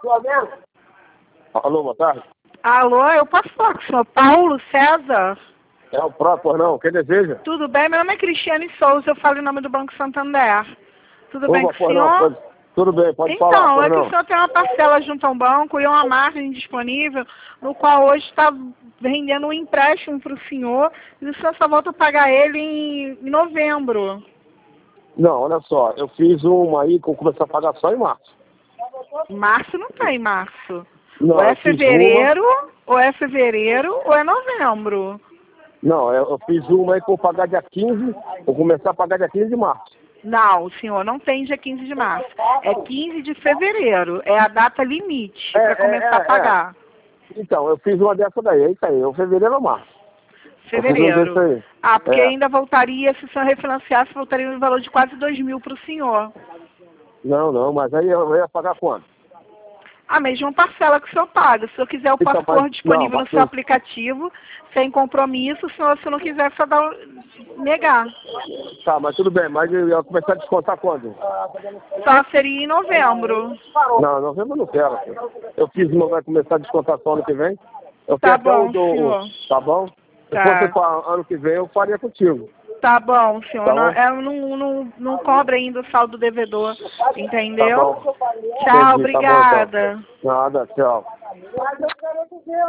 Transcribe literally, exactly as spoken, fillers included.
Alô, boa tarde. Alô, eu posso falar com o senhor Paulo César? É o próprio, não. Quem deseja? Tudo bem? Meu nome é Cristiane Souza, eu falo em nome do Banco Santander. Tudo bem Opa, com o pois não, senhor? pode- tudo bem, pode Então, falar, é pois que o não. senhor tem uma parcela junto a um banco e uma margem disponível, no qual hoje está vendendo um empréstimo para o senhor, e o senhor só volta a pagar ele em em novembro. Não, olha só, eu fiz uma aí que eu comecei a pagar só em março. Março não está em março. Não, Ou é eu fiz fevereiro, ou é fevereiro, ou é novembro. uma. Não, eu, eu fiz uma aí que eu vou pagar dia quinze, vou começar a pagar dia quinze de março. Não, senhor, não tem dia quinze de março. É quinze de fevereiro. É a data limite É, para é, começar é, a pagar. Então, eu fiz uma dessa daí, é isso aí, é fevereiro ou março. Eu fiz uma Fevereiro. dessa aí. Ah, porque É. ainda voltaria, se o senhor refinanciasse, voltaria no valor de quase dois mil para o senhor. Não, não, mas aí eu ia pagar quanto? A mesma parcela que o senhor paga. Se o senhor quiser, eu posso Então, mas, pôr disponível não, no mas, seu aplicativo, sem compromisso. Se o senhor não quiser, só dar, o- negar. tá, mas tudo bem, mas eu ia começar a descontar quando? Só seria em novembro. Não, novembro eu não quero. Filho. Eu fiz uma, vai começar a descontar só ano que vem. Eu Tá quero até o bom, do. senhor. Tá bom? Se fosse Tá. para ano que vem, eu faria contigo. Tá bom, senhor. Tá Não, bom? eu não, não, não cobra ainda o saldo devedor, Tá entendeu? bom. Tchau, Entendi, tá bom então. obrigada. Nada, tchau.